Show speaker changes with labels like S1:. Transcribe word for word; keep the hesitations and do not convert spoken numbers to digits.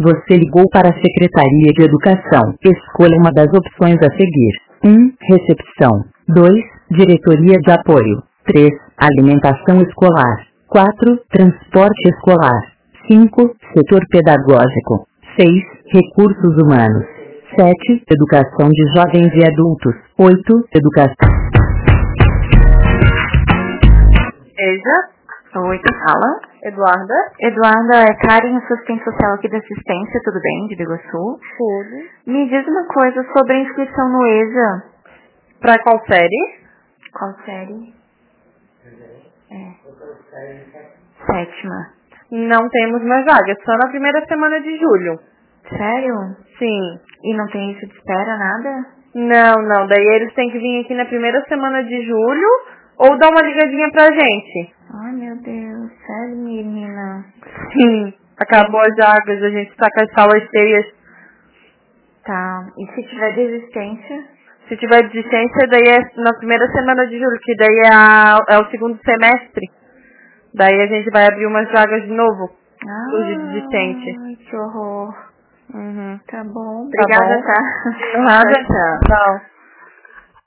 S1: Você ligou para a Secretaria de Educação. Escolha uma das opções a seguir. um. Recepção. dois. Diretoria de Apoio. três. Alimentação escolar. quatro. Transporte escolar. cinco. Setor pedagógico. seis. Recursos humanos. sete. Educação de jovens e adultos. oito. Educação.
S2: Eja.
S3: Oi, quem fala?
S2: Eduarda.
S3: Eduarda, é Karen, assistente social aqui da assistência, tudo bem, de Biguaçu?
S2: Tudo.
S3: Me diz uma coisa sobre a inscrição no EJA.
S2: Pra qual série?
S3: Qual série? É. Sétima.
S2: Não temos mais vagas, só na primeira semana de julho.
S3: Sério?
S2: Sim.
S3: E não tem isso de espera, nada?
S2: Não, não. Daí eles têm que vir aqui na primeira semana de julho ou dar uma ligadinha pra gente.
S3: Ai, meu Deus. Sério, menina?
S2: Sim. Acabou as vagas, a gente tá com as salas cheias.
S3: Tá. E se tiver desistência?
S2: Se tiver desistência, daí é na primeira semana de julho, que daí é, a, é o segundo semestre. Daí a gente vai abrir umas vagas de novo.
S3: Ah,
S2: de desistente.
S3: Ai, que horror.
S2: Uhum.
S3: Tá bom.
S2: Tá
S3: Obrigada,
S2: bom.
S3: tá?
S2: Nada.
S3: Tchau, tchau.
S2: Tchau.